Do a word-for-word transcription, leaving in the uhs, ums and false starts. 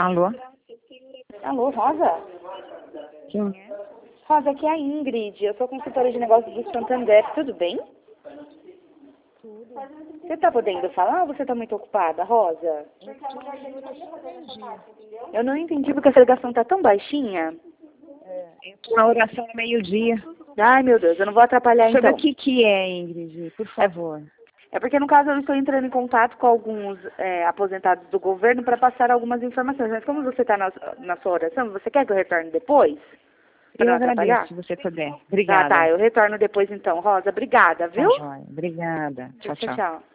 Alô? Alô, Rosa? Quem é? Rosa, aqui é a Ingrid. Eu sou consultora de negócios do Santander. Tudo bem? Tudo. Você tá podendo falar ou você tá muito ocupada, Rosa? Eu não entendi porque essa ligação tá tão baixinha. Entrou na oração no meio-dia. Ai, meu Deus, eu não vou atrapalhar Sobre então. o que que é, Ingrid? Por favor. É porque, no caso, eu estou entrando em contato com alguns é, aposentados do governo para passar algumas informações. Mas como você está na, na sua oração, você quer que eu retorne depois? Pra Eu não agradeço, atrapalhar? se você puder. Tá, Obrigada. tá, eu retorno depois então. Rosa, obrigada, Tá viu? joia. Obrigada. Tchau, Tchau, tchau. tchau.